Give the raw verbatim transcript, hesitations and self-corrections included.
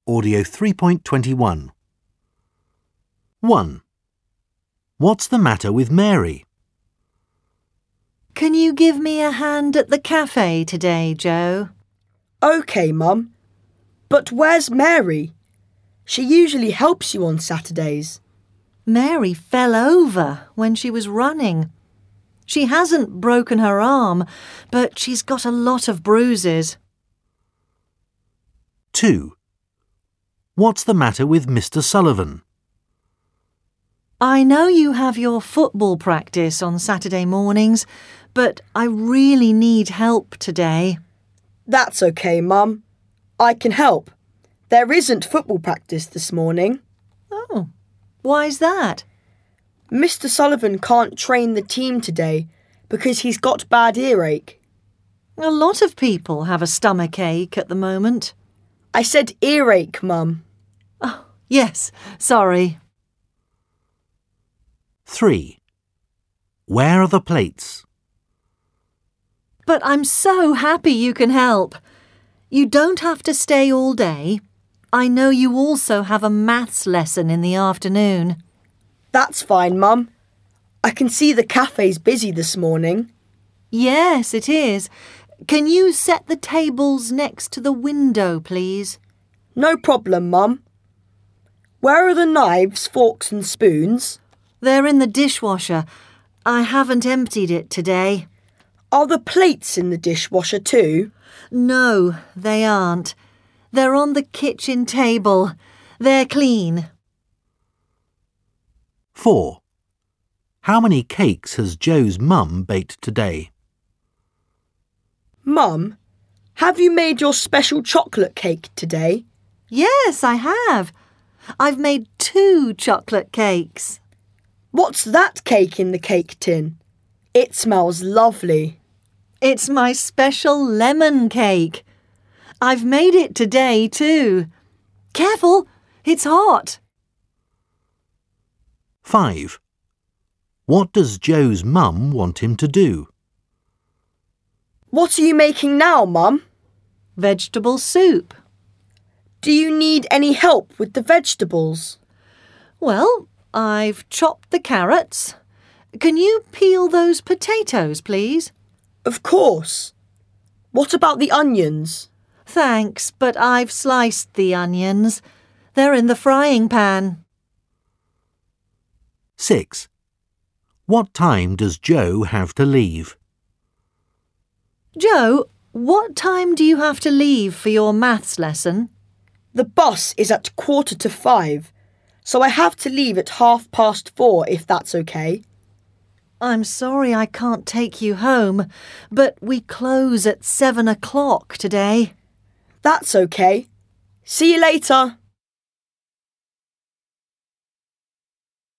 Audio three point two one. one. What's the matter with Mary? Can you give me a hand at the cafe today, Joe? OK, Mum. But where's Mary? She usually helps you on Saturdays. Mary fell over when she was running. She hasn't broken her arm, but she's got a lot of bruises. two. What's the matter with Mister Sullivan? I know you have your football practice on Saturday mornings, but I really need help today. That's OK, Mum. I can help. There isn't football practice this morning. Oh, why's that? Mister Sullivan can't train the team today because he's got bad earache. A lot of people have a stomach ache at the moment. I said earache, Mum. Oh, yes, sorry. three. Where are the plates? But I'm so happy you can help. You don't have to stay all day. I know you also have a maths lesson in the afternoon. That's fine, Mum. I can see the cafe's busy this morning. Yes, it is. Can you set the tables next to the window, please? No problem, Mum. Where are the knives, forks and spoons? They're in the dishwasher. I haven't emptied it today. Are the plates in the dishwasher too? No, they aren't. They're on the kitchen table. They're clean. four. How many cakes has Joe's mum baked today? Mum, have you made your special chocolate cake today? Yes, I have. I've made two chocolate cakes. What's that cake in the cake tin? It smells lovely. It's my special lemon cake. I've made it today too. Careful, it's hot. five. What does Joe's mum want him to do? What are you making now, Mum? Vegetable soup. Do you need any help with the vegetables? Well, I've chopped the carrots. Can you peel those potatoes, please? Of course. What about the onions? Thanks, but I've sliced the onions. They're in the frying pan. six. What time does Joe have to leave? Joe, what time do you have to leave for your maths lesson? The bus is at quarter to five, so I have to leave at half past four if that's OK. I'm sorry I can't take you home, but we close at seven o'clock today. That's OK. See you later.